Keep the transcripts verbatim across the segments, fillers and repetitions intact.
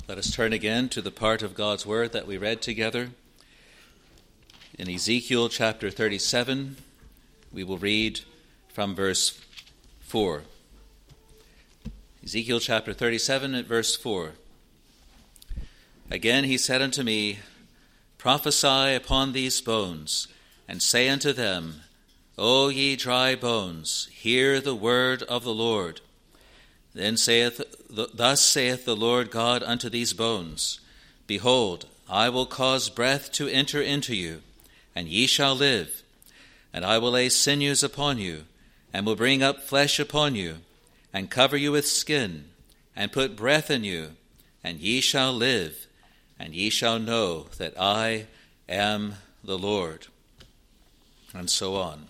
Let us turn again to the part of God's Word that we read together. In Ezekiel chapter thirty-seven, we will read from verse four. Ezekiel chapter thirty-seven at verse four. Again he said unto me, Prophesy upon these bones, and say unto them, O ye dry bones, hear the word of the Lord. Then saith, Thus saith the Lord God unto these bones, Behold, I will cause breath to enter into you, and ye shall live. And I will lay sinews upon you, and will bring up flesh upon you, and cover you with skin, and put breath in you, and ye shall live, and ye shall know that I am the Lord. And so on.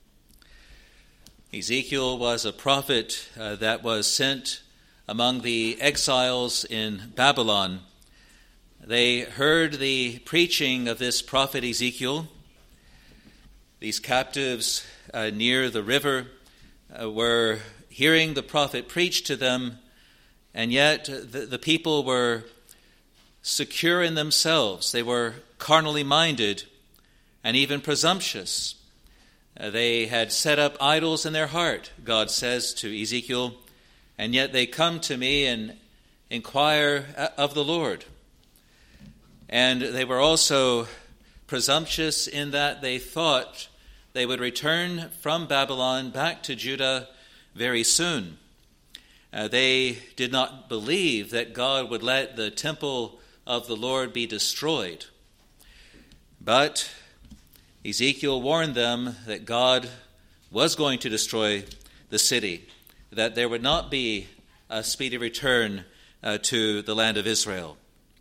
Ezekiel was a prophet uh, that was sent among the exiles in Babylon. They heard the preaching of this prophet Ezekiel. These captives uh, near the river uh, were hearing the prophet preach to them, and yet the, the people were secure in themselves. They were carnally minded and even presumptuous. Uh, they had set up idols in their heart, God says to Ezekiel, and yet they come to me and inquire of the Lord. And they were also presumptuous in that they thought they would return from Babylon back to Judah very soon. Uh, they did not believe that God would let the temple of the Lord be destroyed. But Ezekiel warned them that God was going to destroy the city, that there would not be a speedy return uh, to the land of Israel.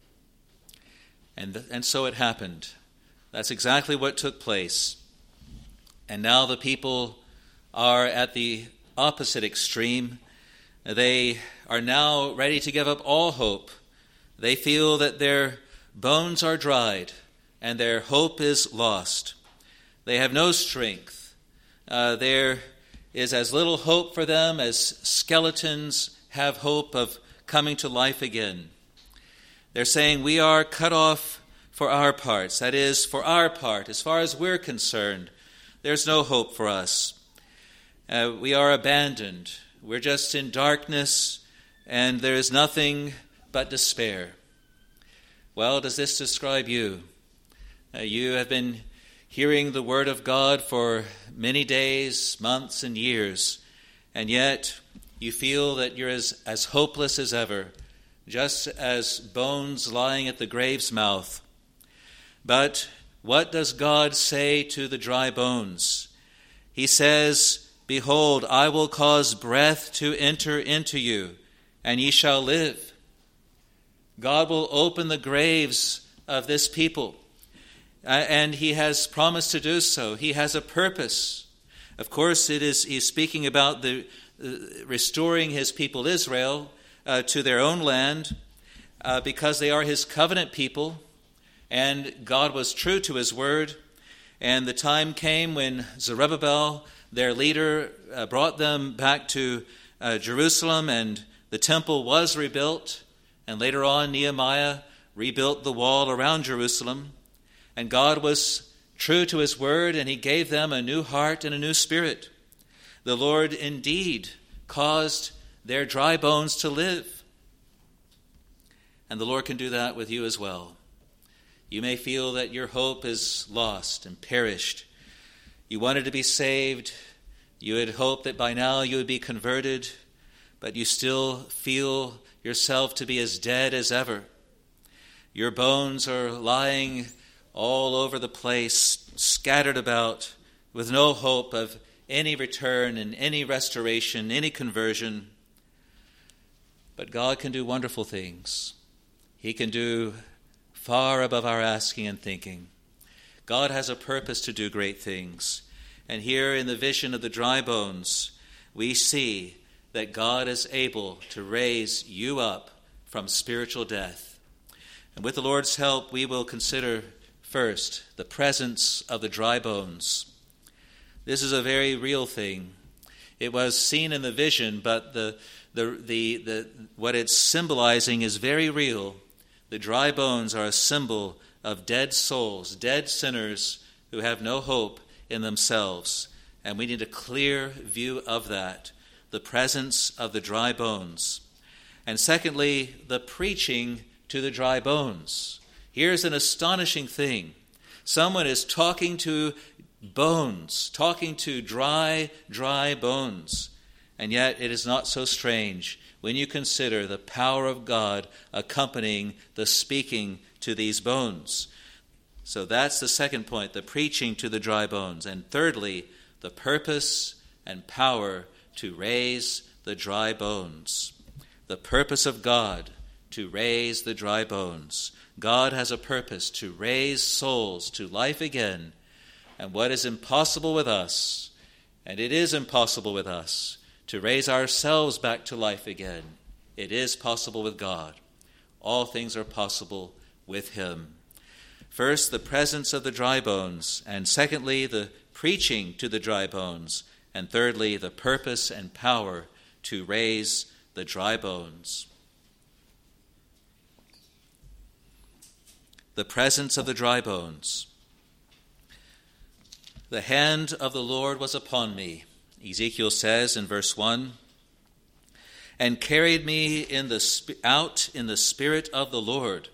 And, and so it happened. That's exactly what took place. And now the people are at the opposite extreme. They are now ready to give up all hope. They feel that their bones are dried and their hope is lost. They have no strength. Uh, there is as little hope for them as skeletons have hope of coming to life again. They're saying, we are cut off for our parts. That is, for our part, as far as we're concerned, there's no hope for us. Uh, we are abandoned. We're just in darkness, and there is nothing but despair. Well, does this describe you? Uh, you have been hearing the word of God for many days, months, and years, and yet you feel that you're as, as hopeless as ever, just as bones lying at the grave's mouth. But what does God say to the dry bones? He says, Behold, I will cause breath to enter into you, and ye shall live. God will open the graves of this people. Uh, and he has promised to do so. He has a purpose. Of course, it is he's speaking about the uh, restoring his people Israel uh, to their own land uh, because they are his covenant people, and God was true to his word. And the time came when Zerubbabel, their leader, uh, brought them back to uh, Jerusalem, and the temple was rebuilt. And later on, Nehemiah rebuilt the wall around Jerusalem. And God was true to his word, and he gave them a new heart and a new spirit. The Lord indeed caused their dry bones to live. And the Lord can do that with you as well. You may feel that your hope is lost and perished. You wanted to be saved. You had hoped that by now you would be converted, but you still feel yourself to be as dead as ever. Your bones are lying all over the place, scattered about, with no hope of any return and any restoration, any conversion. But God can do wonderful things. He can do far above our asking and thinking. God has a purpose to do great things. And here in the vision of the dry bones, we see that God is able to raise you up from spiritual death. And with the Lord's help, we will consider first the presence of the dry bones. This is a very real thing. It was seen in the vision, but the the the, the what it's symbolizing is very real. The dry bones are a symbol of dead souls, dead sinners who have no hope in themselves. And we need a clear view of that, the presence of the dry bones. And secondly, the preaching to the dry bones. Here's an astonishing thing. Someone is talking to bones, talking to dry, dry bones. And yet it is not so strange when you consider the power of God accompanying the speaking to these bones. So that's the second point, the preaching to the dry bones. And thirdly, the purpose and power to raise the dry bones. The purpose of God to raise the dry bones. God has a purpose to raise souls to life again. And what is impossible with us, and it is impossible with us, to raise ourselves back to life again, it is possible with God. All things are possible with Him. First, the presence of the dry bones, and secondly, the preaching to the dry bones, and thirdly, the purpose and power to raise the dry bones. The presence of the dry bones. The hand of the Lord was upon me, Ezekiel says in verse one, and carried me in the out in the spirit of the Lord.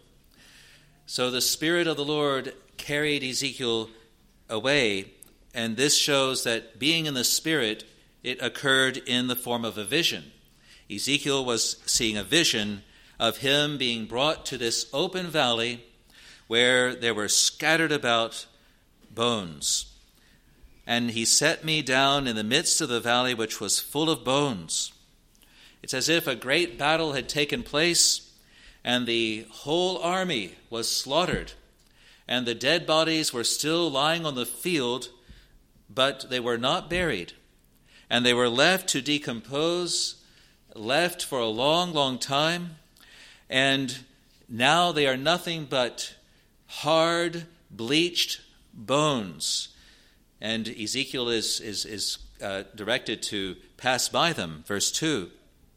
So the Spirit of the Lord carried Ezekiel away, and this shows that being in the Spirit, it occurred in the form of a vision. Ezekiel was seeing a vision of him being brought to this open valley where there were scattered about bones. And he set me down in the midst of the valley, which was full of bones. It's as if a great battle had taken place, and the whole army was slaughtered, and the dead bodies were still lying on the field, but they were not buried, and they were left to decompose, left for a long, long time, and now they are nothing but hard, bleached bones. And Ezekiel is, is, is uh, directed to pass by them, verse two,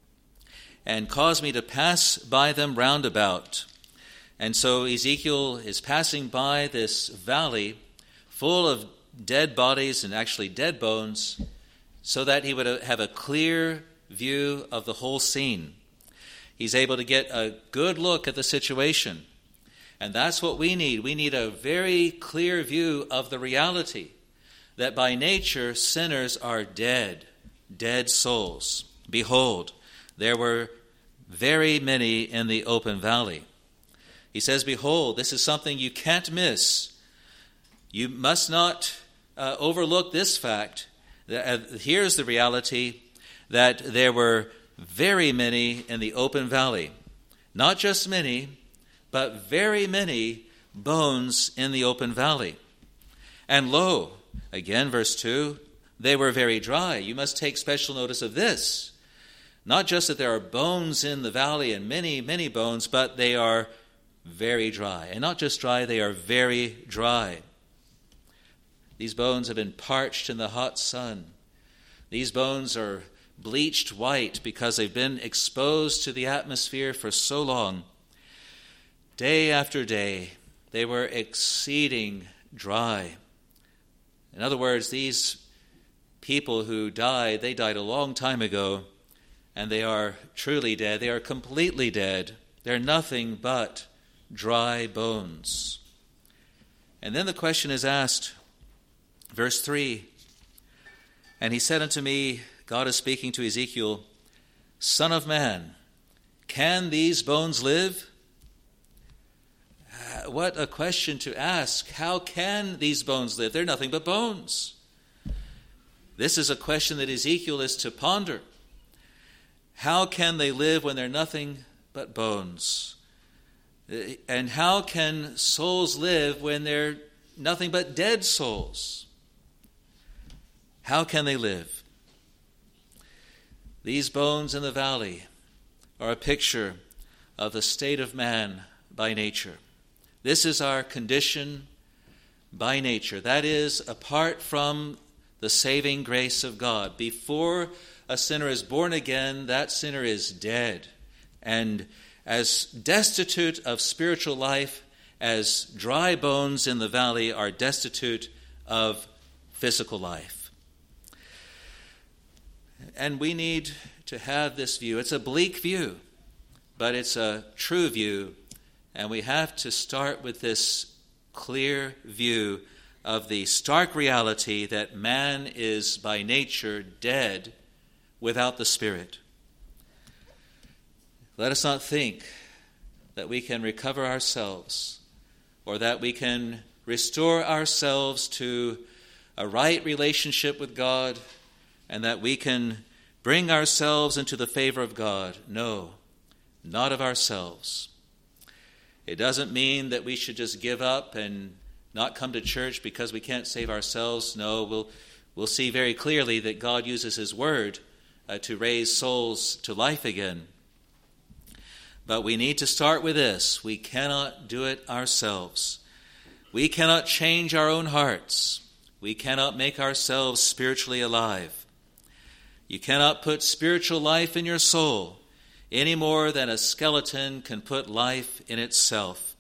and cause me to pass by them round about. And so Ezekiel is passing by this valley full of dead bodies and actually dead bones, so that he would have a clear view of the whole scene. He's able to get a good look at the situation. And that's what we need. We need a very clear view of the reality that by nature sinners are dead, dead souls. Behold, there were very many in the open valley. He says, behold, this is something you can't miss. You must not uh, overlook this fact. Uh, here's the reality that there were very many in the open valley. Not just many, but very many bones in the open valley. And lo, again, verse two, they were very dry. You must take special notice of this. Not just that there are bones in the valley and many, many bones, but they are very dry. And not just dry, they are very dry. These bones have been parched in the hot sun. These bones are bleached white because they've been exposed to the atmosphere for so long. Day after day, they were exceeding dry. In other words, these people who died, they died a long time ago, and they are truly dead. They are completely dead. They're nothing but dry bones. And then the question is asked, verse three, and he said unto me, God is speaking to Ezekiel, Son of man, can these bones live? What a question to ask. How can these bones live? They're nothing but bones. This is a question that Ezekiel is to ponder. How can they live when they're nothing but bones? And how can souls live when they're nothing but dead souls? How can they live? These bones in the valley are a picture of the state of man by nature. This is our condition by nature. That is, apart from the saving grace of God. Before a sinner is born again, that sinner is dead. And as destitute of spiritual life as dry bones in the valley are destitute of physical life. And we need to have this view. It's a bleak view, but it's a true view, and we have to start with this clear view of the stark reality that man is by nature dead without the Spirit. Let us not think that we can recover ourselves or that we can restore ourselves to a right relationship with God and that we can bring ourselves into the favor of God. No, not of ourselves. It doesn't mean that we should just give up and not come to church because we can't save ourselves. No, we'll, we'll see very clearly that God uses His Word uh, to raise souls to life again. But we need to start with this. We cannot do it ourselves. We cannot change our own hearts. We cannot make ourselves spiritually alive. You cannot put spiritual life in your soul any more than a skeleton can put life in itself.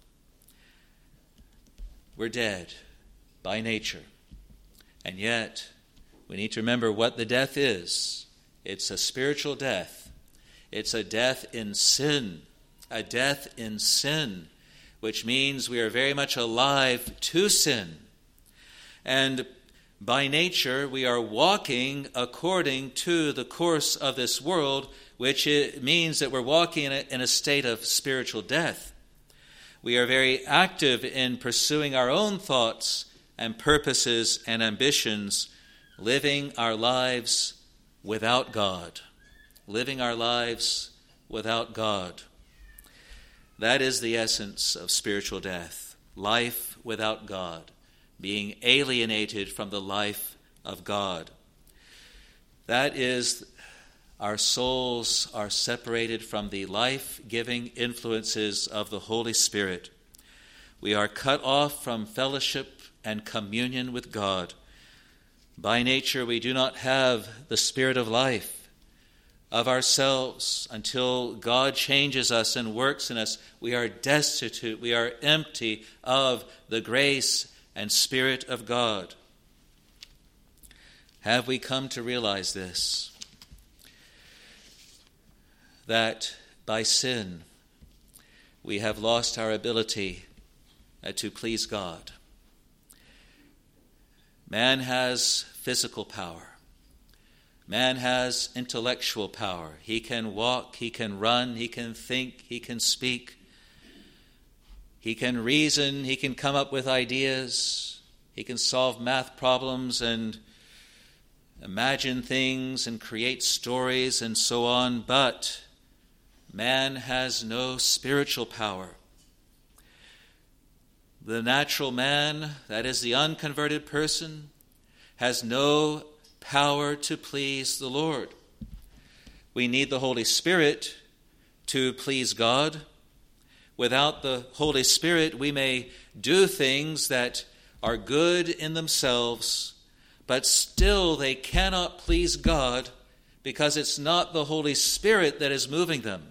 We're dead by nature. And yet, we need to remember what the death is. It's a spiritual death. It's a death in sin. A death in sin, which means we are very much alive to sin. And by nature, we are walking according to the course of this world, which it means that we're walking in a, in a state of spiritual death. We are very active in pursuing our own thoughts and purposes and ambitions, living our lives without God. Living our lives without God. That is the essence of spiritual death. Life without God. Being alienated from the life of God. That is, our souls are separated from the life-giving influences of the Holy Spirit. We are cut off from fellowship and communion with God. By nature, we do not have the Spirit of life of ourselves. Until God changes us and works in us, we are destitute, we are empty of the grace and Spirit of God. Have we come to realize this? That by sin, we have lost our ability to please God. Man has physical power. Man has intellectual power. He can walk, he can run, he can think, he can speak. He can reason, he can come up with ideas. He can solve math problems and imagine things and create stories and so on. But man has no spiritual power. The natural man, that is the unconverted person, has no power to please the Lord. We need the Holy Spirit to please God. Without the Holy Spirit, we may do things that are good in themselves, but still they cannot please God because it's not the Holy Spirit that is moving them.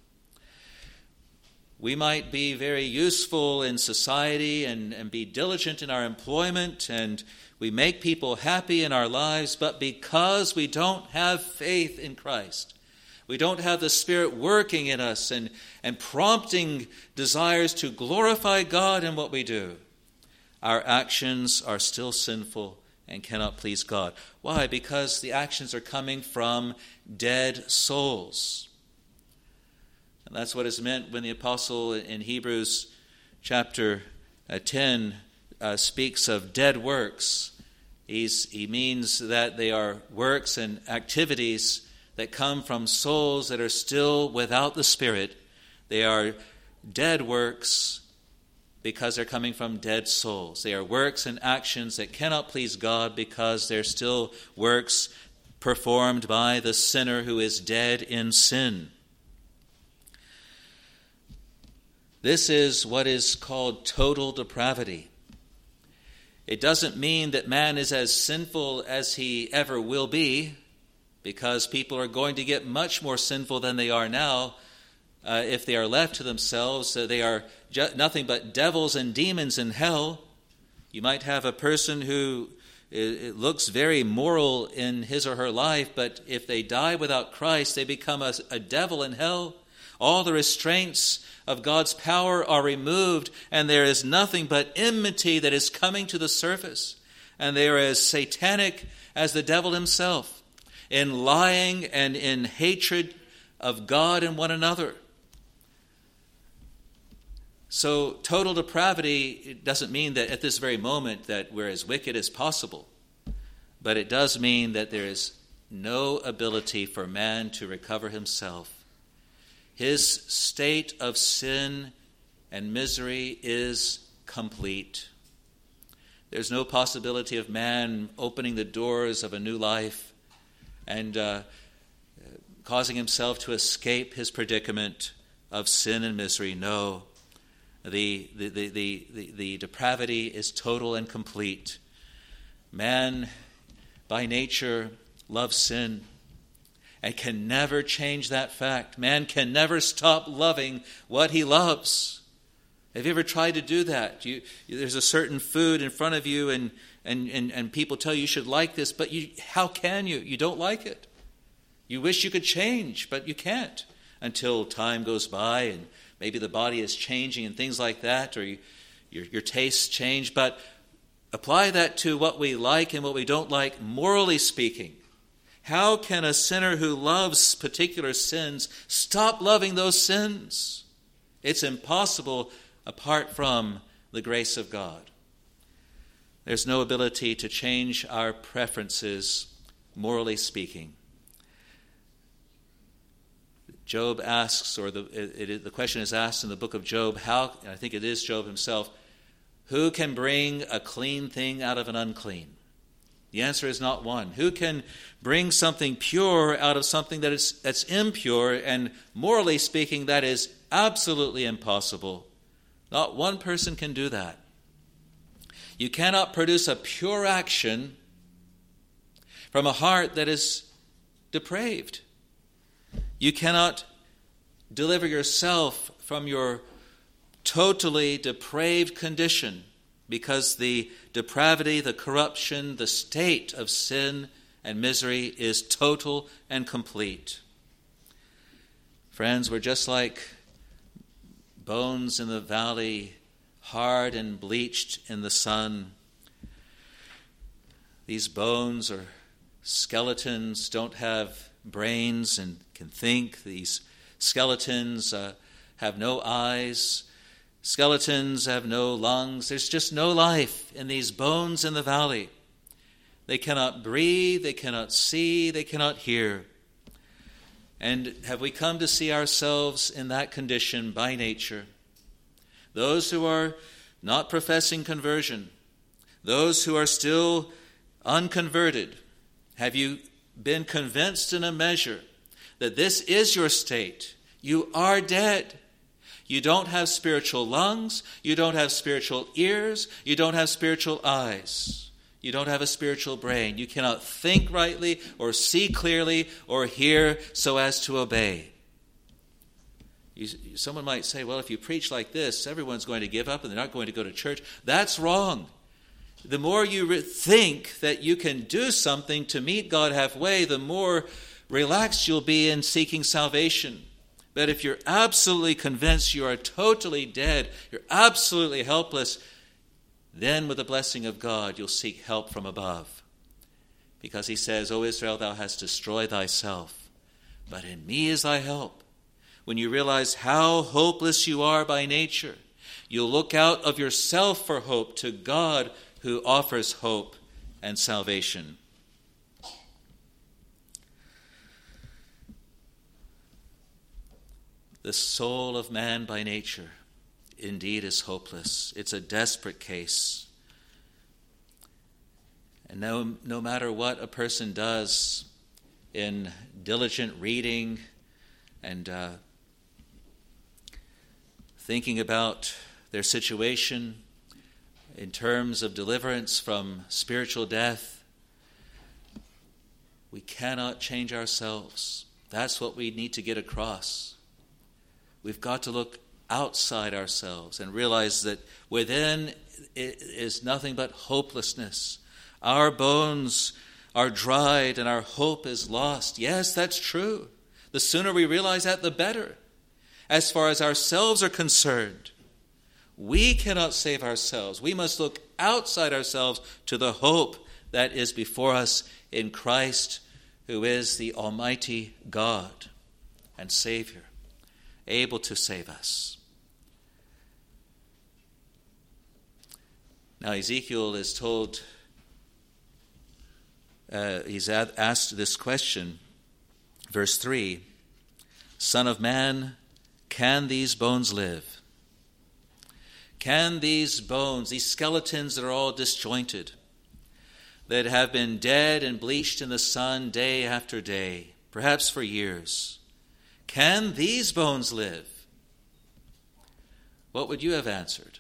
We might be very useful in society and, and be diligent in our employment, and we make people happy in our lives, but because we don't have faith in Christ, we don't have the Spirit working in us and, and prompting desires to glorify God in what we do, our actions are still sinful and cannot please God. Why? Because the actions are coming from dead souls. And that's what is meant when the apostle in Hebrews chapter ten uh, speaks of dead works. He's, he means that they are works and activities that come from souls that are still without the Spirit. They are dead works because they're coming from dead souls. They are works and actions that cannot please God because they're still works performed by the sinner who is dead in sin. This is what is called total depravity. It doesn't mean that man is as sinful as he ever will be, because people are going to get much more sinful than they are now uh, if they are left to themselves, uh, they are ju- nothing but devils and demons in hell. You might have a person who it, it looks very moral in his or her life, but if they die without Christ, they become a, a devil in hell. All the restraints of God's power are removed, and there is nothing but enmity that is coming to the surface. And they are as satanic as the devil himself, in lying and in hatred of God and one another. So total depravity, it doesn't mean that at this very moment that we're as wicked as possible, but it does mean that there is no ability for man to recover himself. His state of sin and misery is complete. There's no possibility of man opening the doors of a new life and uh, causing himself to escape his predicament of sin and misery. No, the, the, the, the, the, the depravity is total and complete. Man, by nature, loves sin and can never change that fact. Man can never stop loving what he loves. Have you ever tried to do that? You, there's a certain food in front of you, and, and, and, and people tell you you should like this, but you, how can you? You don't like it. You wish you could change, but you can't until time goes by and maybe the body is changing and things like that, or you, your, your tastes change. But apply that to what we like and what we don't like, morally speaking. How can a sinner who loves particular sins stop loving those sins? It's impossible apart from the grace of God. There's no ability to change our preferences, morally speaking. Job asks, or the, it, it, the question is asked in the book of Job, how, and I think it is Job himself, who can bring a clean thing out of an unclean? The answer is not one. Who can bring something pure out of something that is that's impure? And morally speaking, that is absolutely impossible. Not one person can do that. You cannot produce a pure action from a heart that is depraved. You cannot deliver yourself from your totally depraved condition, because the depravity, the corruption, the state of sin and misery is total and complete. Friends, we're just like bones in the valley, hard and bleached in the sun. These bones or skeletons don't have brains and can think. These skeletons uh, have no eyes. Skeletons have no lungs. There's just no life in these bones in the valley. They cannot breathe, they cannot see, they cannot hear. And have we come to see ourselves in that condition by nature? Those who are not professing conversion, those who are still unconverted, have you been convinced in a measure that this is your state? You are dead. You don't have spiritual lungs. You don't have spiritual ears. You don't have spiritual eyes. You don't have a spiritual brain. You cannot think rightly or see clearly or hear so as to obey. You, someone might say, well, if you preach like this, everyone's going to give up and they're not going to go to church. That's wrong. The more you re- think that you can do something to meet God halfway, the more relaxed you'll be in seeking salvation. But if you're absolutely convinced you are totally dead, you're absolutely helpless, then with the blessing of God, you'll seek help from above. Because he says, O Israel, thou hast destroyed thyself, but in me is thy help. When you realize how hopeless you are by nature, you'll look out of yourself for hope to God who offers hope and salvation. The soul of man by nature indeed is hopeless. It's a desperate case. And no, no matter what a person does in diligent reading and uh, thinking about their situation in terms of deliverance from spiritual death, we cannot change ourselves. That's what we need to get across. we've got to look outside ourselves and realize that within it is nothing but hopelessness. Our bones are dried and our hope is lost. Yes, that's true. The sooner we realize that, the better. As far as ourselves are concerned, we cannot save ourselves. We must look outside ourselves to the hope that is before us in Christ, who is the Almighty God and Savior, able to save us. Now Ezekiel is told, uh, he's asked this question, verse three, Son of man, can these bones live? Can these bones, these skeletons that are all disjointed, that have been dead and bleached in the sun day after day, perhaps for years, can these bones live? What would you have answered?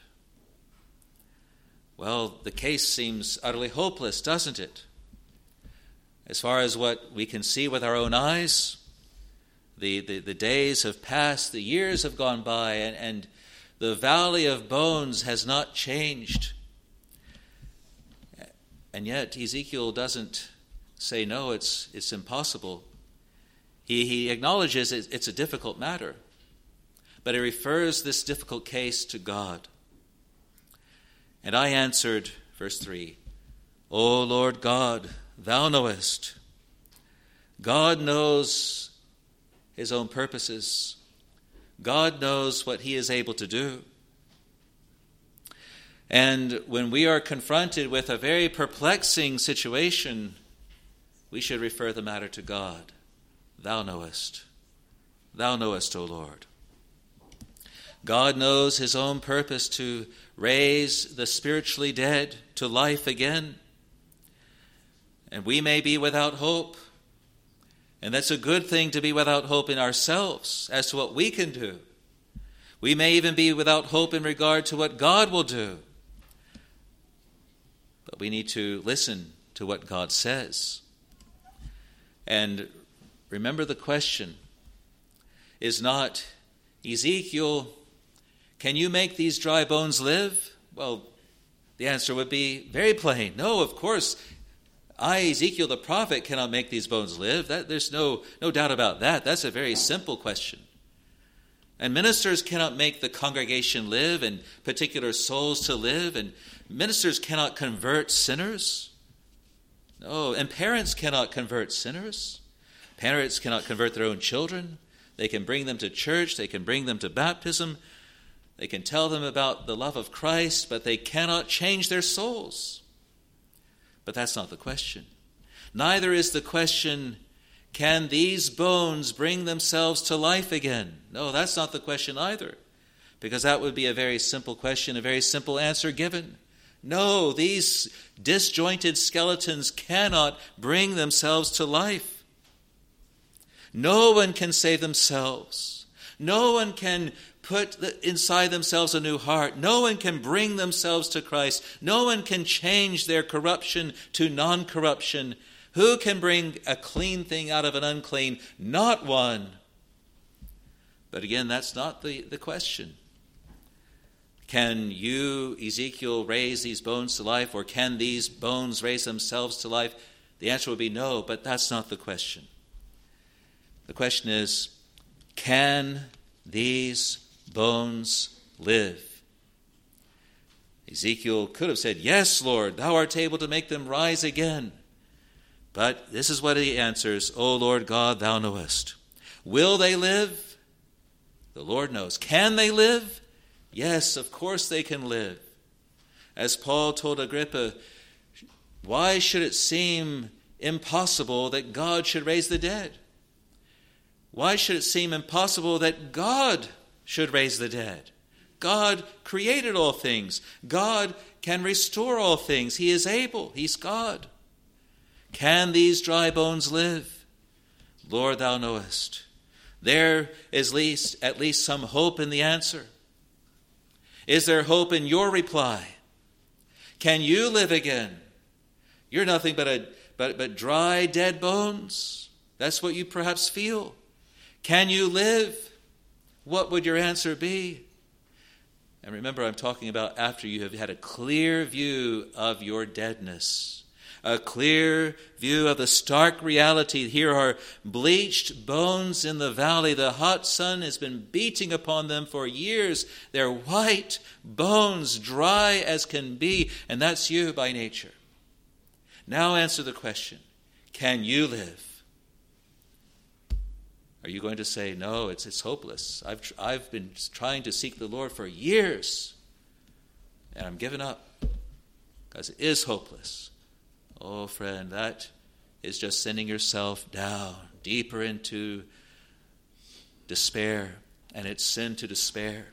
Well, the case seems utterly hopeless, doesn't it? As far as what we can see with our own eyes, the, the, the days have passed, the years have gone by, and, and the valley of bones has not changed. And yet Ezekiel doesn't say, no, it's it's impossible. He, he acknowledges it's a difficult matter, but he refers this difficult case to God. And I answered, verse three, O Lord God, thou knowest. God knows his own purposes. God knows what he is able to do. And when we are confronted with a very perplexing situation, we should refer the matter to God. Thou knowest. Thou knowest, O Lord. God knows his own purpose to raise the spiritually dead to life again. And we may be without hope. And that's a good thing to be without hope in ourselves as to what we can do. We may even be without hope in regard to what God will do. But we need to listen to what God says. And remember, the question is not, Ezekiel, can you make these dry bones live? Well, the answer would be very plain. No, of course, I, Ezekiel the prophet, cannot make these bones live. That, there's no, no doubt about that. That's a very simple question. And ministers cannot make the congregation live and particular souls to live, and ministers cannot convert sinners. No, and parents cannot convert sinners. Parents cannot convert their own children. They can bring them to church. They can bring them to baptism. They can tell them about the love of Christ, but they cannot change their souls. But that's not the question. Neither is the question, can these bones bring themselves to life again? No, that's not the question either, because that would be a very simple question, a very simple answer given. No, these disjointed skeletons cannot bring themselves to life. No one can save themselves. No one can put inside themselves a new heart. No one can bring themselves to Christ. No one can change their corruption to non-corruption. Who can bring a clean thing out of an unclean? Not one. But again, that's not the, the question. Can you, Ezekiel, raise these bones to life, or can these bones raise themselves to life? The answer would be no, but that's not the question. The question is, can these bones live? Ezekiel could have said, yes, Lord, thou art able to make them rise again. But this is what he answers, O Lord God, thou knowest. Will they live? The Lord knows. Can they live? Yes, of course they can live. As Paul told Agrippa, why should it seem impossible that God should raise the dead? Why should it seem impossible that God should raise the dead? God created all things. God can restore all things. He is able. He's God. Can these dry bones live? Lord, thou knowest. There is least, at least some hope in the answer. Is there hope in your reply? Can you live again? You're nothing but, a, but, but dry, dead bones. That's what you perhaps feel. Can you live? what would your answer be? And remember, I'm talking about after you have had a clear view of your deadness, a clear view of the stark reality. Here are bleached bones in the valley. The hot sun has been beating upon them for years. They're white bones, dry as can be, and that's you by nature. Now answer the question, can you live? Are you going to say, no, it's it's hopeless. I've I've been trying to seek the Lord for years, and I'm giving up because it is hopeless. Oh, friend, that is just sending yourself down deeper into despair, and it's sin to despair.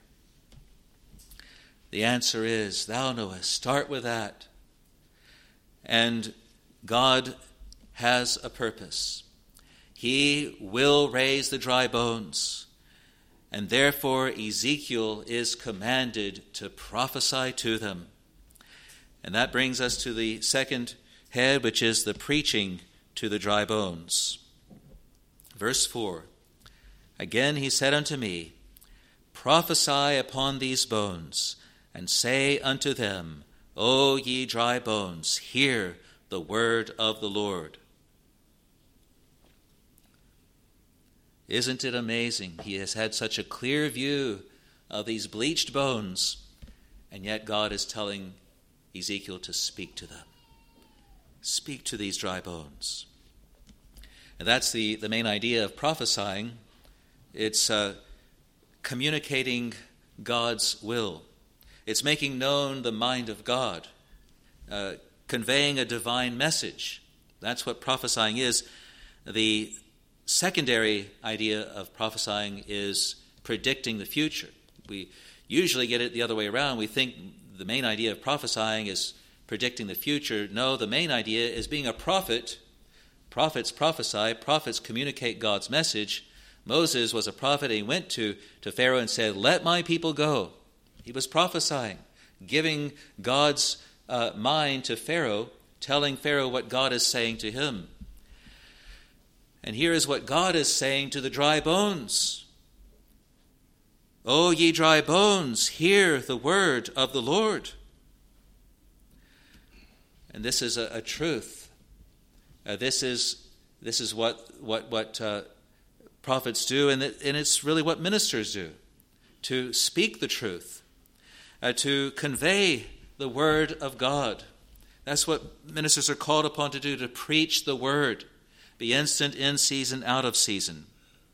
The answer is, thou knowest. Start with that. And God has a purpose. He will raise the dry bones, and therefore Ezekiel is commanded to prophesy to them. And that brings us to the second head, which is the preaching to the dry bones. Verse four, again he said unto me, prophesy upon these bones, and say unto them, O ye dry bones, hear the word of the Lord. Isn't it amazing? He has had such a clear view of these bleached bones, and yet God is telling Ezekiel to speak to them. Speak to these dry bones. And that's the, the main idea of prophesying. It's uh, communicating God's will. It's making known the mind of God, uh, conveying a divine message. That's what prophesying is. The secondary idea of prophesying is predicting the future. We usually get it the other way around. We think the main idea of prophesying is predicting the future. No, the main idea is being a prophet. Prophets prophesy. Prophets communicate God's message. Moses was a prophet, and he went to, to Pharaoh and said, let my people go. He was prophesying, giving God's uh, mind to Pharaoh, telling Pharaoh what God is saying to him. And here is what God is saying to the dry bones. O ye dry bones, hear the word of the Lord. And this is a, a truth. Uh, this is this is what what what uh, prophets do, and, it, and it's really what ministers do, to speak the truth, uh, to convey the word of God. That's what ministers are called upon to do, to preach the word. Be instant, in season, out of season.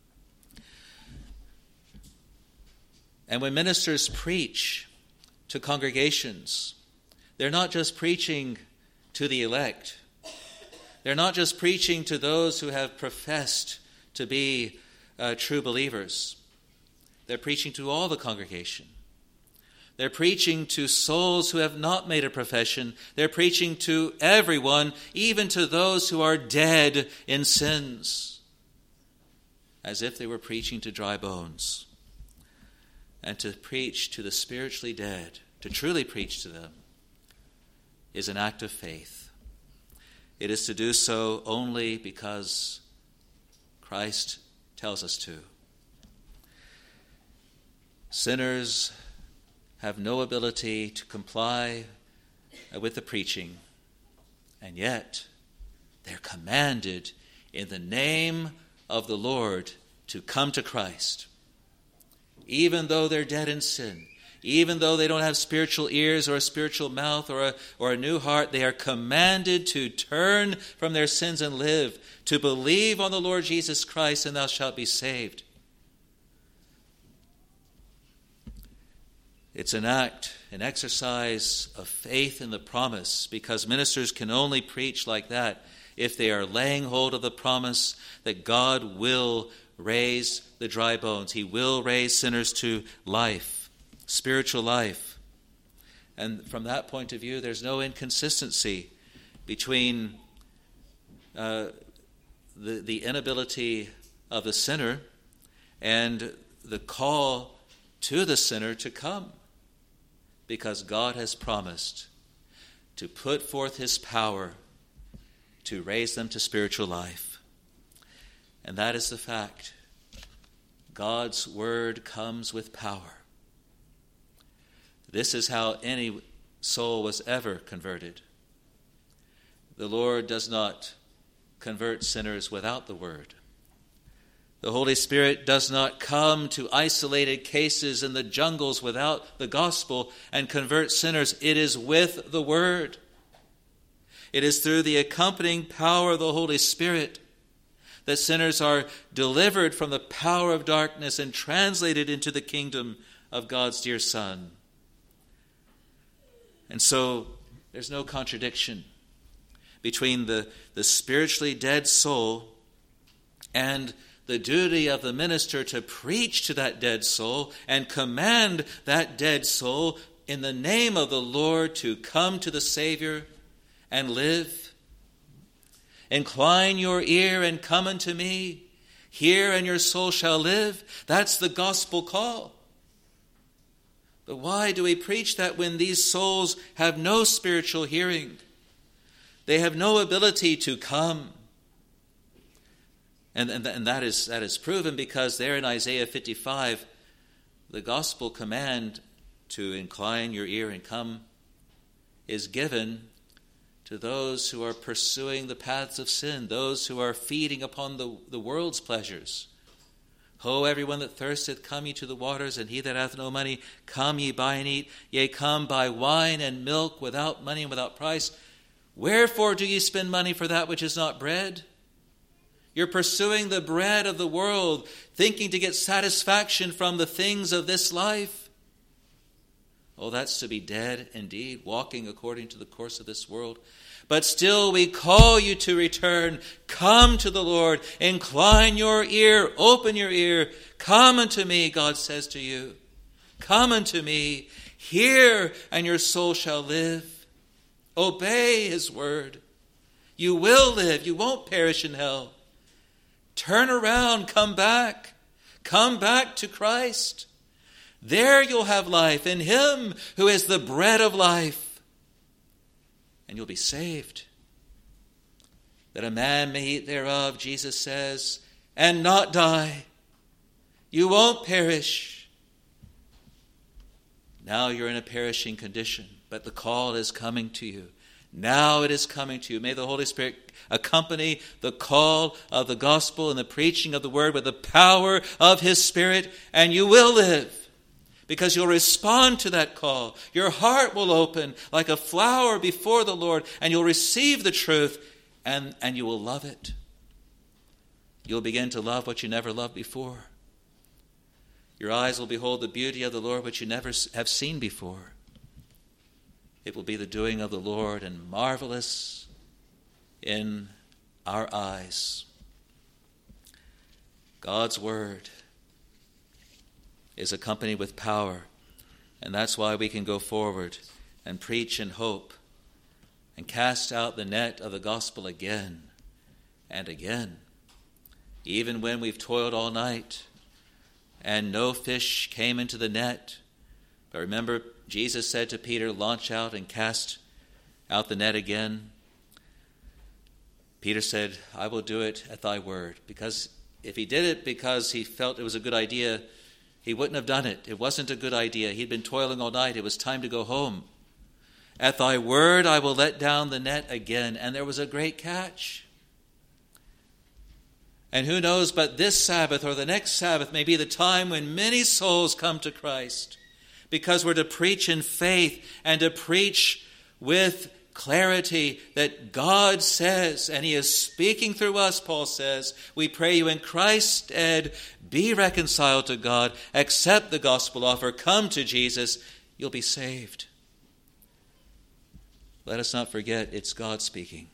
And when ministers preach to congregations, they're not just preaching to the elect. They're not just preaching to those who have professed to be uh, true believers. They're preaching to all the congregation. They're preaching to souls who have not made a profession. They're preaching to everyone, even to those who are dead in sins, as if they were preaching to dry bones. And to preach to the spiritually dead, to truly preach to them, is an act of faith. It is to do so only because Christ tells us to. Sinners have no ability to comply with the preaching, and yet they're commanded in the name of the Lord to come to Christ. Even though they're dead in sin, even though they don't have spiritual ears or a spiritual mouth or a, or a new heart, they are commanded to turn from their sins and live, to believe on the Lord Jesus Christ, and thou shalt be saved. It's an act, an exercise of faith in the promise, because ministers can only preach like that if they are laying hold of the promise that God will raise the dry bones. He will raise sinners to life, spiritual life. And from that point of view, there's no inconsistency between uh, the, the inability of the sinner and the call to the sinner to come. Because God has promised to put forth his power to raise them to spiritual life. And that is the fact. God's word comes with power. This is how any soul was ever converted. The Lord does not convert sinners without the word. The Holy Spirit does not come to isolated cases in the jungles without the gospel and convert sinners. It is with the word. It is through the accompanying power of the Holy Spirit that sinners are delivered from the power of darkness and translated into the kingdom of God's dear Son. And so there's no contradiction between the, the spiritually dead soul and the duty of the minister to preach to that dead soul and command that dead soul in the name of the Lord to come to the Savior and live. Incline your ear and come unto me. Hear and your soul shall live. That's the gospel call. But why do we preach that when these souls have no spiritual hearing? They have no ability to come. And, and, and that is that is proven because there in Isaiah fifty-five, the gospel command to incline your ear and come is given to those who are pursuing the paths of sin, those who are feeding upon the, the world's pleasures. Ho, everyone that thirsteth, come ye to the waters, and he that hath no money, come ye buy and eat. Yea, come buy wine and milk without money and without price. Wherefore do ye spend money for that which is not bread? You're pursuing the bread of the world, thinking to get satisfaction from the things of this life. Oh, that's to be dead indeed, walking according to the course of this world. But still we call you to return. Come to the Lord. Incline your ear. Open your ear. Come unto me, God says to you. Come unto me. Hear, and your soul shall live. Obey his word. You will live. You won't perish in hell. Turn around. Come back. Come back to Christ. There you'll have life in him who is the bread of life. And you'll be saved. That a man may eat thereof, Jesus says, and not die. You won't perish. Now you're in a perishing condition, but the call is coming to you. Now it is coming to you. May the Holy Spirit accompany the call of the gospel and the preaching of the word with the power of his Spirit, and you will live. Because you'll respond to that call. Your heart will open like a flower before the Lord, and you'll receive the truth, and, and you will love it. You'll begin to love what you never loved before. Your eyes will behold the beauty of the Lord, which you never have seen before. It will be the doing of the Lord, and marvelous in our eyes. God's word is accompanied with power, and that's why we can go forward and preach in hope and cast out the net of the gospel again and again, even when we've toiled all night and no fish came into the net. But remember, Jesus said to Peter, launch out and cast out the net again. Peter said, I will do it at thy word. Because if he did it because he felt it was a good idea, he wouldn't have done it. It wasn't a good idea. He'd been toiling all night. It was time to go home. At thy word I will let down the net again. And there was a great catch. And who knows, but this Sabbath or the next Sabbath may be the time when many souls come to Christ. Because we're to preach in faith and to preach with clarity that God says, and he is speaking through us, Paul says, we pray you in Christ's stead, be reconciled to God, accept the gospel offer, come to Jesus, you'll be saved. Let us not forget it's God speaking.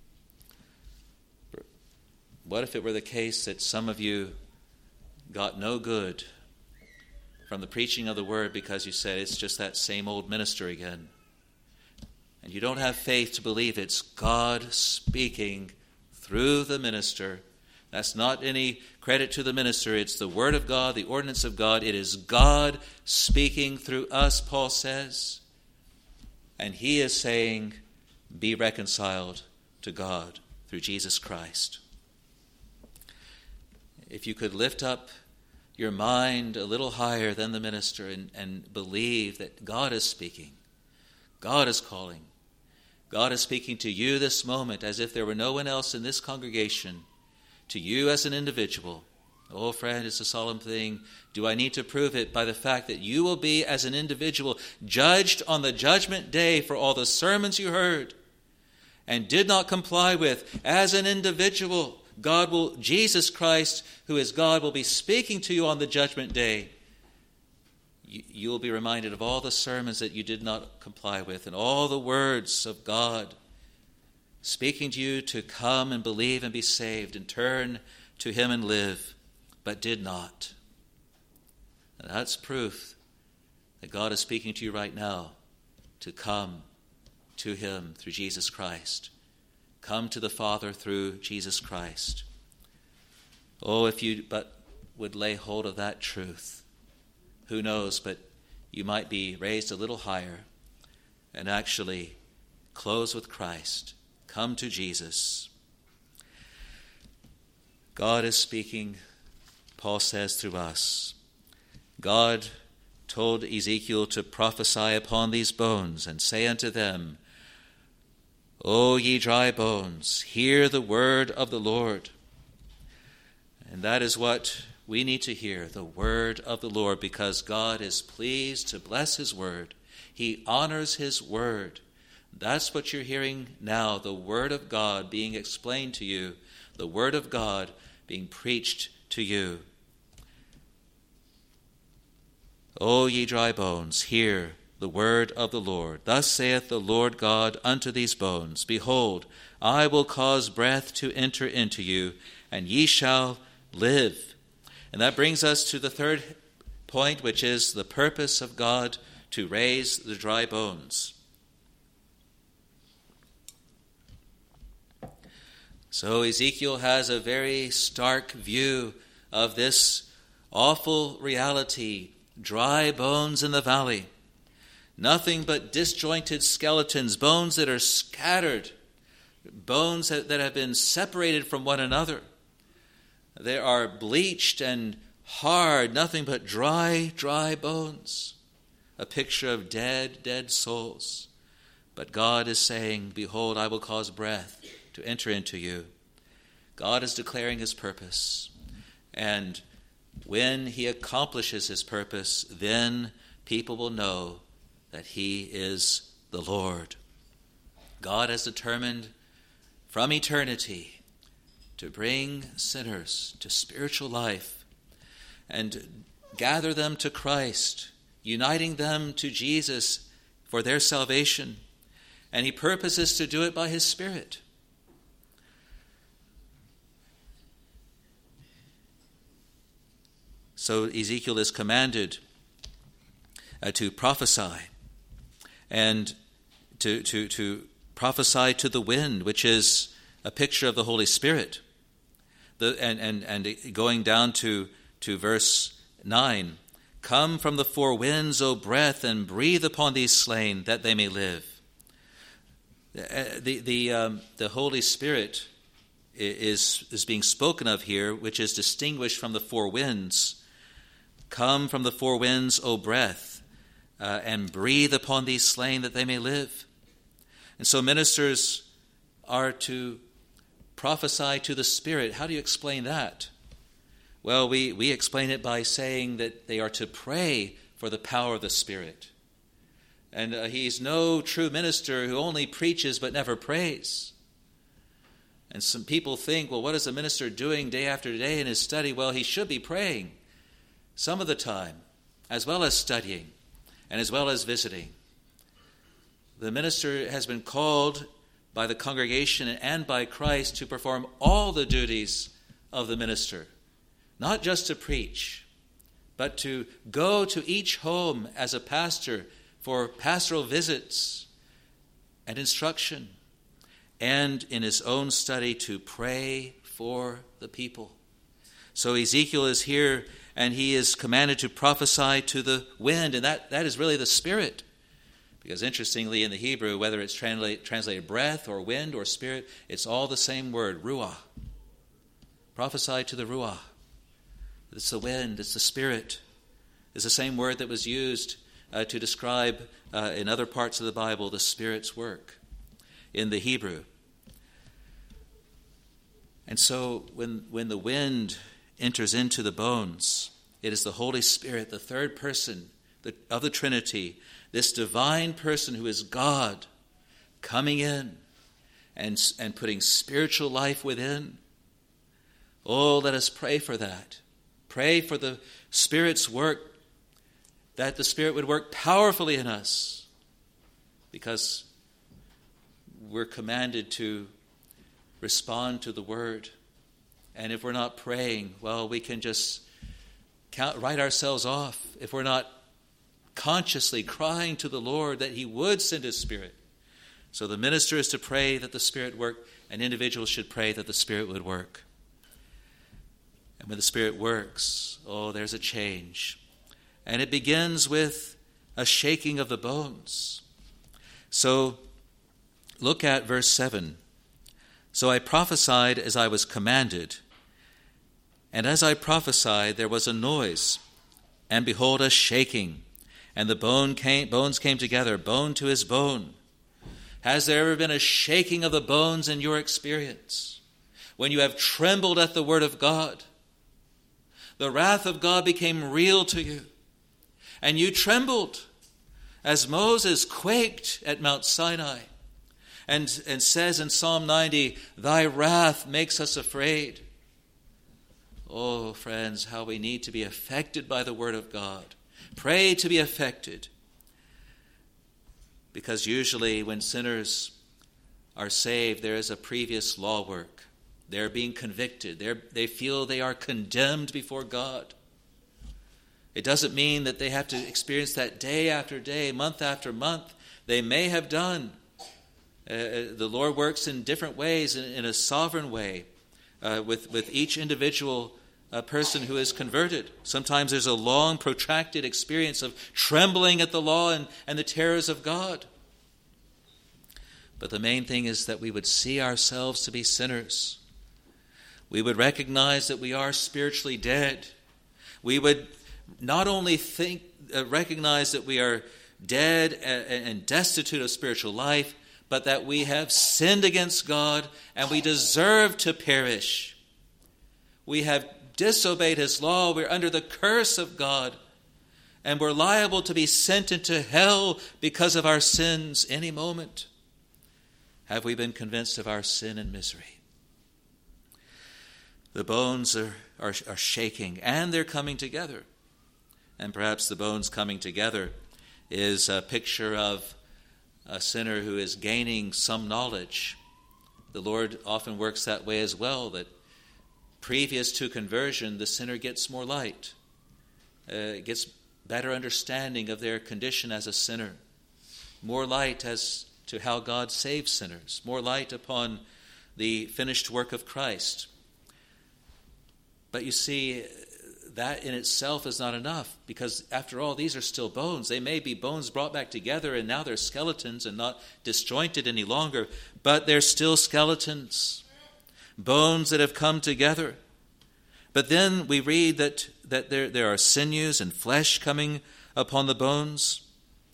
What if it were the case that some of you got no good from the preaching of the word because you said it's just that same old minister again? And you don't have faith to believe it's God speaking through the minister. That's not any credit to the minister. It's the word of God, the ordinance of God. It is God speaking through us, Paul says. And he is saying, be reconciled to God through Jesus Christ. If you could lift up your mind a little higher than the minister and, and believe that God is speaking. God is calling. God is speaking to you this moment as if there were no one else in this congregation, to you as an individual. Oh, friend, it's a solemn thing. Do I need to prove it by the fact that you will be, as an individual, judged on the judgment day for all the sermons you heard and did not comply with? As an individual, God will, Jesus Christ, who is God, will be speaking to you on the judgment day. You, you will be reminded of all the sermons that you did not comply with and all the words of God speaking to you to come and believe and be saved and turn to him and live, but did not. And that's proof that God is speaking to you right now to come to him through Jesus Christ. Come to the Father through Jesus Christ. Oh, if you but would lay hold of that truth, who knows, but you might be raised a little higher and actually close with Christ. Come to Jesus. God is speaking, Paul says, through us. God told Ezekiel to prophesy upon these bones and say unto them, O ye dry bones, hear the word of the Lord. And that is what we need to hear, the word of the Lord, because God is pleased to bless his word. He honors his word. That's what you're hearing now, the word of God being explained to you, the word of God being preached to you. O ye dry bones, hear the word of the Lord. Thus saith the Lord God unto these bones, Behold, I will cause breath to enter into you, and ye shall live. And that brings us to the third point, which is the purpose of God to raise the dry bones. So Ezekiel has a very stark view of this awful reality, dry bones in the valley. Nothing but disjointed skeletons, bones that are scattered, bones that, that have been separated from one another. They are bleached and hard, nothing but dry, dry bones. A picture of dead, dead souls. But God is saying, Behold, I will cause breath to enter into you. God is declaring his purpose. And when he accomplishes his purpose, then people will know that he is the Lord. God has determined from eternity to bring sinners to spiritual life and gather them to Christ, uniting them to Jesus for their salvation. And he purposes to do it by his Spirit. So Ezekiel is commanded uh, to prophesy and to, to, to prophesy to the wind, which is a picture of the Holy Spirit. The, and, and, and going down to, to verse nine, Come from the four winds, O breath, and breathe upon these slain, that they may live. The, the, um, the Holy Spirit is, is being spoken of here, which is distinguished from the four winds. Come from the four winds, O breath, uh, and breathe upon these slain that they may live. And so ministers are to prophesy to the Spirit. How do you explain that? Well, we, we explain it by saying that they are to pray for the power of the Spirit. And uh, he's no true minister who only preaches but never prays. And some people think, well, what is the minister doing day after day in his study? Well, he should be praying some of the time, as well as studying, and as well as visiting. The minister has been called by the congregation and by Christ to perform all the duties of the minister, not just to preach, but to go to each home as a pastor for pastoral visits and instruction, and in his own study to pray for the people. So Ezekiel is here, and he is commanded to prophesy to the wind, and that, that is really the Spirit. Because interestingly, in the Hebrew, whether it's translate, translated breath or wind or spirit, it's all the same word, ruah. Prophesy to the ruah. It's the wind, it's the Spirit. It's the same word that was used uh, to describe uh, in other parts of the Bible the Spirit's work in the Hebrew. And so when, when the wind enters into the bones, it is the Holy Spirit, the third person of the Trinity, this divine person who is God, coming in and, and putting spiritual life within. Oh, let us pray for that. Pray for the Spirit's work, that the Spirit would work powerfully in us, because we're commanded to respond to the Word. And if we're not praying, well, we can just count, write ourselves off if we're not consciously crying to the Lord that He would send His Spirit. So the minister is to pray that the Spirit work, and individuals should pray that the Spirit would work. And when the Spirit works, oh, there's a change. And it begins with a shaking of the bones. So look at verse seven. So I prophesied as I was commanded, and as I prophesied there was a noise, and behold, a shaking, and the bone came, bones came together, bone to his bone. Has there ever been a shaking of the bones in your experience? When you have trembled at the word of God, the wrath of God became real to you, and you trembled as Moses quaked at Mount Sinai and, and says in Psalm ninety, thy wrath makes us afraid. Oh, friends, how we need to be affected by the word of God. Pray to be affected. Because usually when sinners are saved, there is a previous law work. They're being convicted. They're, they feel they are condemned before God. It doesn't mean that they have to experience that day after day, month after month. They may have done. Uh, the Lord works in different ways, in, in a sovereign way, uh, with, with each individual uh, person who is converted. Sometimes there's a long, protracted experience of trembling at the law and, and the terrors of God. But the main thing is that we would see ourselves to be sinners. We would recognize that we are spiritually dead. We would not only think, uh, recognize that we are dead and, and destitute of spiritual life, but that we have sinned against God and we deserve to perish. We have disobeyed His law. We're under the curse of God, and we're liable to be sent into hell because of our sins any moment. Have we been convinced of our sin and misery? The bones are, are, are shaking, and they're coming together. And perhaps the bones coming together is a picture of a sinner who is gaining some knowledge. The Lord often works that way as well, that previous to conversion, the sinner gets more light, uh, gets better understanding of their condition as a sinner, more light as to how God saves sinners, more light upon the finished work of Christ. But you see, that in itself is not enough, because after all, these are still bones. They may be bones brought back together, and now they're skeletons and not disjointed any longer, but they're still skeletons, bones that have come together. But then we read that, that there, there are sinews and flesh coming upon the bones.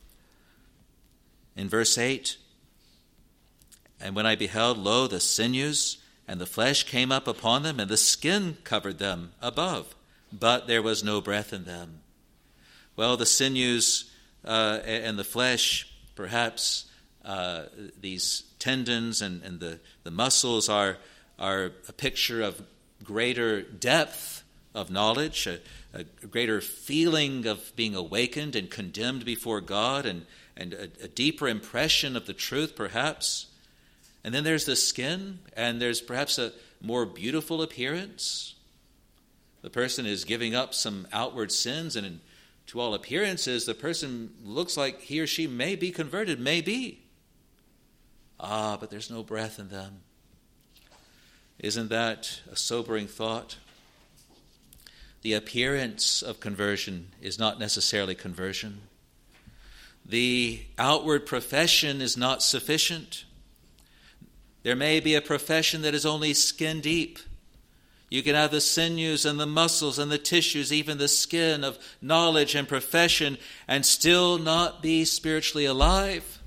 In verse eight, and when I beheld, lo, the sinews and the flesh came up upon them, and the skin covered them above, but there was no breath in them. Well, the sinews uh, and the flesh, perhaps uh, these tendons and, and the, the muscles are, are a picture of greater depth of knowledge, a, a greater feeling of being awakened and condemned before God, and, and a, a deeper impression of the truth, perhaps. And then there's the skin, and there's perhaps a more beautiful appearance. The person is giving up some outward sins, and in, to all appearances, the person looks like he or she may be converted, may be. Ah, but there's no breath in them. Isn't that a sobering thought? The appearance of conversion is not necessarily conversion. The outward profession is not sufficient. There may be a profession that is only skin deep. You can have the sinews and the muscles and the tissues, even the skin of knowledge and profession, and still not be spiritually alive.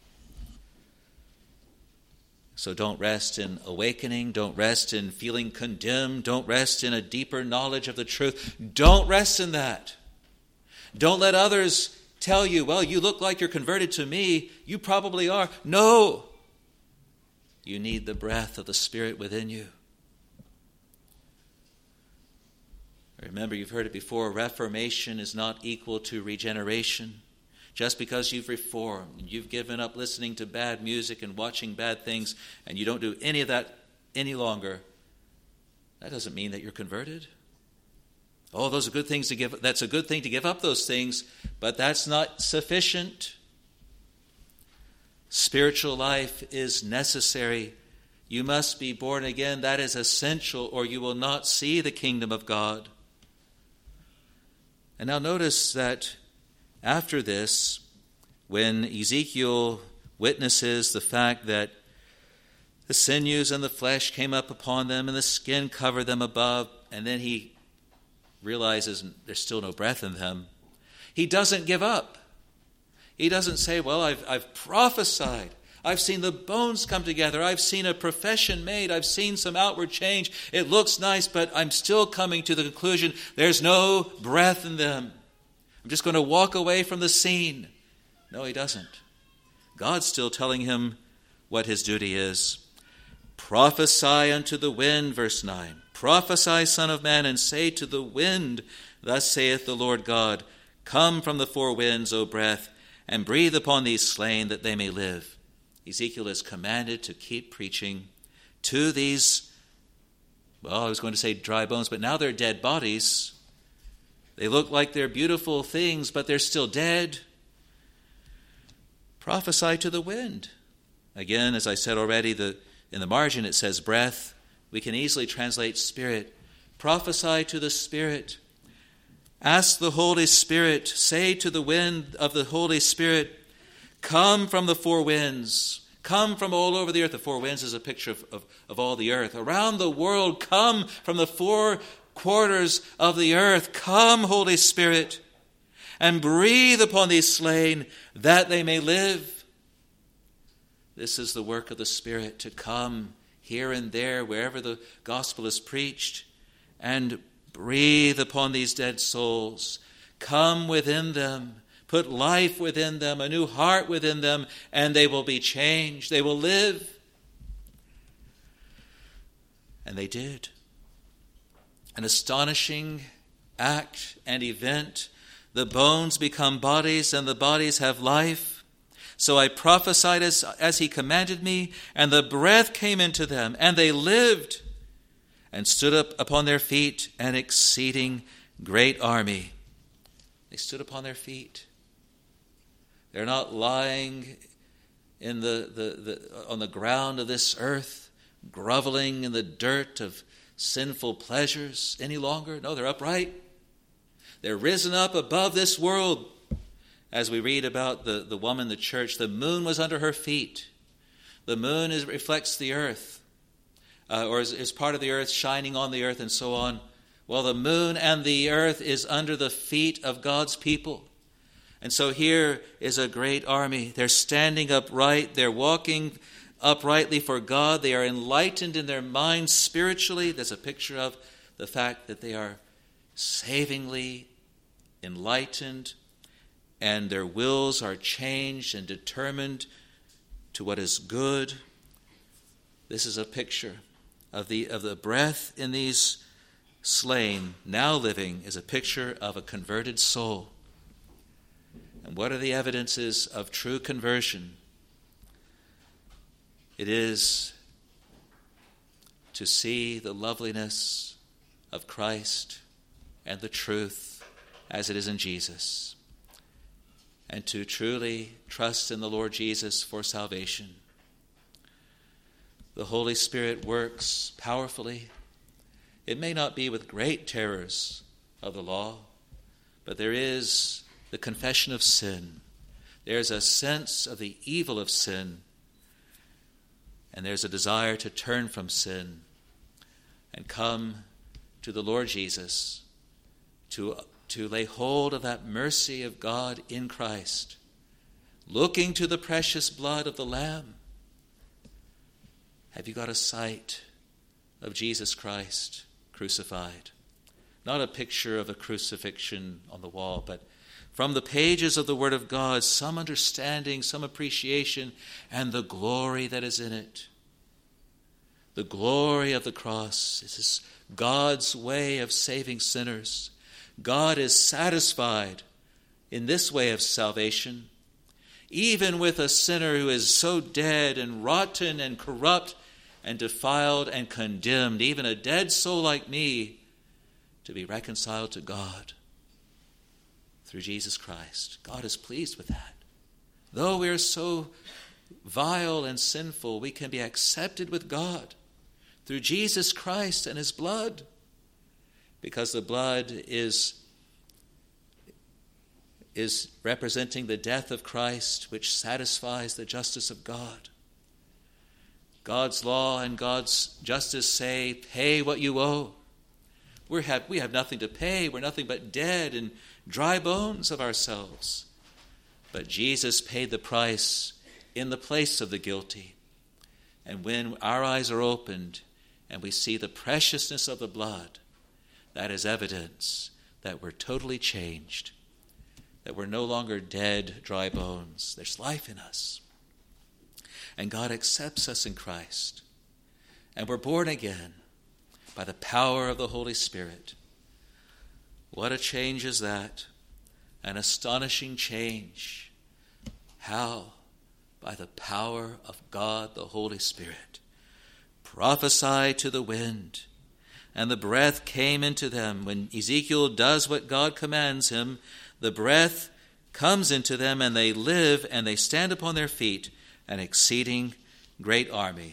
So don't rest in awakening. Don't rest in feeling condemned. Don't rest in a deeper knowledge of the truth. Don't rest in that. Don't let others tell you, well, you look like you're converted to me. You probably are. No. You need the breath of the Spirit within you. Remember, you've heard it before, reformation is not equal to regeneration. Just because you've reformed, and you've given up listening to bad music and watching bad things, and you don't do any of that any longer, that doesn't mean that you're converted. Oh, those are good things to give. That's a good thing to give up those things, but that's not sufficient. Spiritual life is necessary. You must be born again. That is essential, or you will not see the kingdom of God. And now notice that after this, when Ezekiel witnesses the fact that the sinews and the flesh came up upon them and the skin covered them above, and then he realizes there's still no breath in them, he doesn't give up. He doesn't say, well, I've, I've prophesied. I've seen the bones come together. I've seen a profession made. I've seen some outward change. It looks nice, but I'm still coming to the conclusion there's no breath in them. I'm just going to walk away from the scene. No, he doesn't. God's still telling him what his duty is. Prophesy unto the wind, verse nine. Prophesy, Son of Man, and say to the wind, thus saith the Lord God, come from the four winds, O breath, and breathe upon these slain that they may live. Ezekiel is commanded to keep preaching to these, well, I was going to say dry bones, but now they're dead bodies. They look like they're beautiful things, but they're still dead. Prophesy to the wind. Again, as I said already, the, in the margin it says breath. We can easily translate spirit. Prophesy to the Spirit. Ask the Holy Spirit. Say to the wind of the Holy Spirit, come from the four winds. Come from all over the earth. The four winds is a picture of, of, of all the earth. Around the world, come from the four quarters of the earth. Come, Holy Spirit, and breathe upon these slain that they may live. This is the work of the Spirit, to come here and there, wherever the gospel is preached, and breathe upon these dead souls. Come within them. Put life within them, a new heart within them, and they will be changed. They will live. And they did. An astonishing act and event. The bones become bodies, and the bodies have life. So I prophesied as, as he commanded me, and the breath came into them, and they lived, and stood up upon their feet, an exceeding great army. They stood upon their feet. They're not lying in the, the, the, on the ground of this earth, groveling in the dirt of sinful pleasures any longer. No, they're upright. They're risen up above this world. As we read about the, the woman in the church, the moon was under her feet. The moon is, reflects the earth, uh, or is, is part of the earth, shining on the earth and so on. Well, the moon and the earth is under the feet of God's people. And so here is a great army. They're standing upright. They're walking uprightly for God. They are enlightened in their minds spiritually. There's a picture of the fact that they are savingly enlightened, and their wills are changed and determined to what is good. This is a picture of the of the breath in these slain, now living, is a picture of a converted soul. And what are the evidences of true conversion? It is to see the loveliness of Christ and the truth as it is in Jesus, and to truly trust in the Lord Jesus for salvation. The Holy Spirit works powerfully. It may not be with great terrors of the law, but there is the confession of sin. There's a sense of the evil of sin, and there's a desire to turn from sin and come to the Lord Jesus, to, to lay hold of that mercy of God in Christ, looking to the precious blood of the Lamb? Have you got a sight of Jesus Christ crucified? Not a picture of a crucifixion on the wall, but from the pages of the Word of God, some understanding, some appreciation, and the glory that is in it. The glory of the cross is God's way of saving sinners. God is satisfied in this way of salvation, even with a sinner who is so dead and rotten and corrupt and defiled and condemned, even a dead soul like me, to be reconciled to God through Jesus Christ. God is pleased with that. Though we are so vile and sinful, we can be accepted with God through Jesus Christ and his blood, because the blood is, is representing the death of Christ, which satisfies the justice of God. God's law and God's justice say, pay what you owe. We have, we have nothing to pay. We're nothing but dead and dry bones of ourselves. But Jesus paid the price in the place of the guilty. And when our eyes are opened and we see the preciousness of the blood, that is evidence that we're totally changed, that we're no longer dead, dry bones. There's life in us. And God accepts us in Christ. And we're born again by the power of the Holy Spirit. What a change is that? An astonishing change. How? By the power of God, the Holy Spirit. Prophesy to the wind, and the breath came into them. When Ezekiel does what God commands him, the breath comes into them, and they live, and they stand upon their feet, an exceeding great army.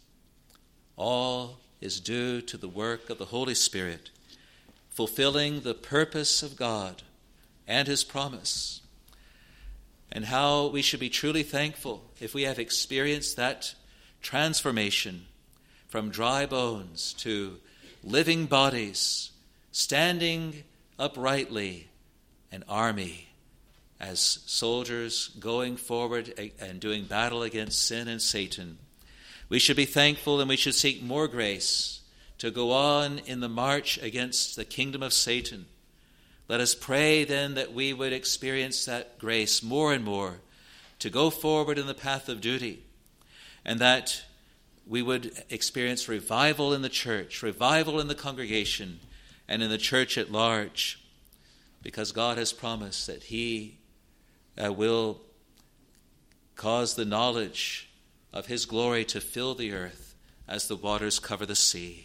All is due to the work of the Holy Spirit, fulfilling the purpose of God and his promise. And how we should be truly thankful if we have experienced that transformation from dry bones to living bodies, standing uprightly, an army as soldiers going forward and doing battle against sin and Satan. We should be thankful, and we should seek more grace to go on in the march against the kingdom of Satan. Let us pray then that we would experience that grace more and more to go forward in the path of duty, and that we would experience revival in the church, revival in the congregation, and in the church at large, because God has promised that he uh, will cause the knowledge of his glory to fill the earth as the waters cover the sea.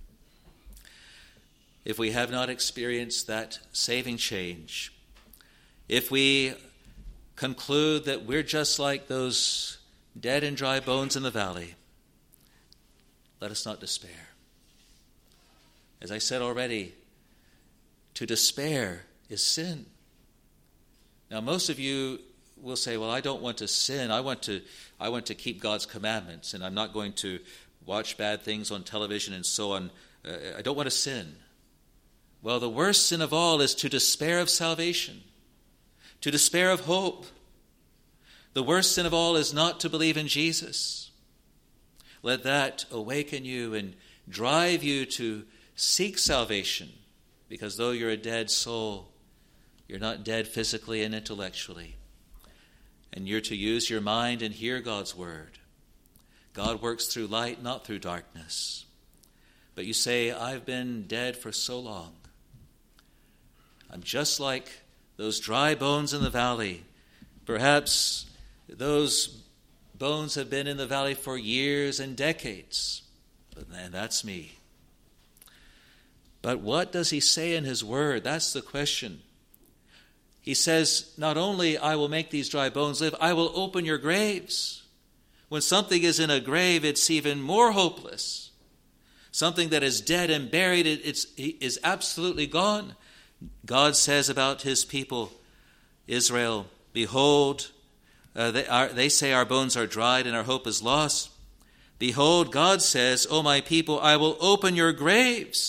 If we have not experienced that saving change, if we conclude that we're just like those dead and dry bones in the valley, let us not despair. As I said already, to despair is sin. Now, most of you will say, well, I don't want to sin. I want to, I want to keep God's commandments, and I'm not going to watch bad things on television and so on. Uh, I don't want to sin. Well, the worst sin of all is to despair of salvation, to despair of hope. The worst sin of all is not to believe in Jesus. Let that awaken you and drive you to seek salvation, because though you're a dead soul, you're not dead physically and intellectually. And you're to use your mind and hear God's word. God works through light, not through darkness. But you say, I've been dead for so long. I'm just like those dry bones in the valley. Perhaps those bones have been in the valley for years and decades. And that's me. But what does he say in his word? That's the question. He says, not only I will make these dry bones live, I will open your graves. When something is in a grave, it's even more hopeless. Something that is dead and buried, it's, is absolutely gone. God says about his people, Israel, behold, uh, they, are, they say our bones are dried and our hope is lost. Behold, God says, O my people, I will open your graves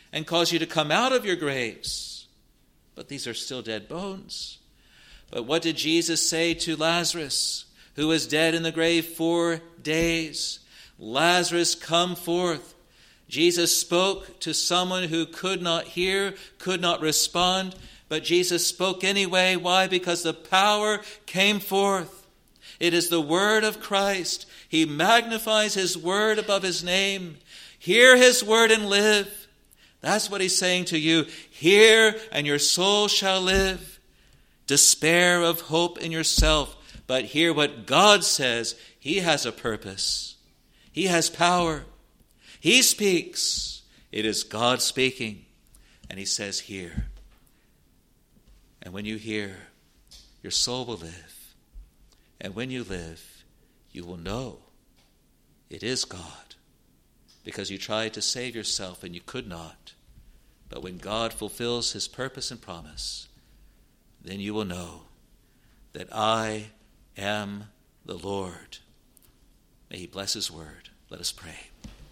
and cause you to come out of your graves. But these are still dead bones. But what did Jesus say to Lazarus, who was dead in the grave four days? Lazarus, come forth. Jesus spoke to someone who could not hear, could not respond, but Jesus spoke anyway. Why? Because the power came forth. It is the word of Christ. He magnifies his word above his name. Hear his word and live. That's what he's saying to you. Hear, and your soul shall live. Despair of hope in yourself, but hear what God says. He has a purpose. He has power. He speaks. It is God speaking. And he says, hear. And when you hear, your soul will live. And when you live, you will know it is God. Because you tried to save yourself and you could not. But when God fulfills his purpose and promise, then you will know that I am the Lord. May he bless his word. Let us pray.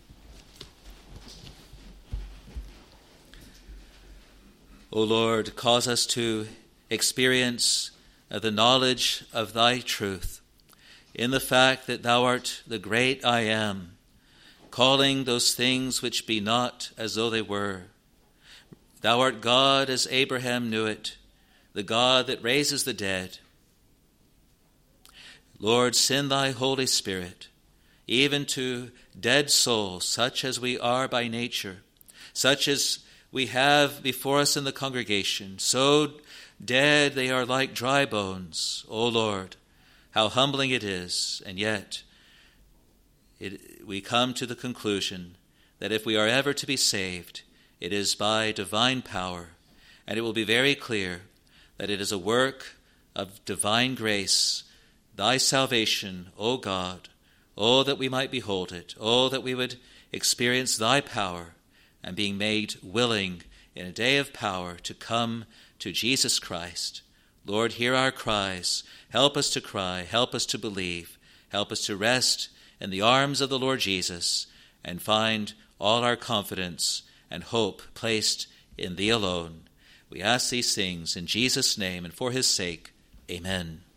O Lord, cause us to experience the knowledge of thy truth in the fact that thou art the great I am, calling those things which be not as though they were. Thou art God as Abraham knew it, the God that raises the dead. Lord, send thy Holy Spirit, even to dead souls, such as we are by nature, such as we have before us in the congregation. So dead they are like dry bones. O Lord, how humbling it is, and yet it, we come to the conclusion that if we are ever to be saved, it is by divine power, and it will be very clear that it is a work of divine grace, thy salvation, O God. Oh, that we might behold it. Oh, that we would experience thy power, and being made willing in a day of power to come to Jesus Christ. Lord, hear our cries. Help us to cry. Help us to believe. Help us to rest in the arms of the Lord Jesus and find all our confidence and hope placed in thee alone. We ask these things in Jesus' name and for his sake. Amen.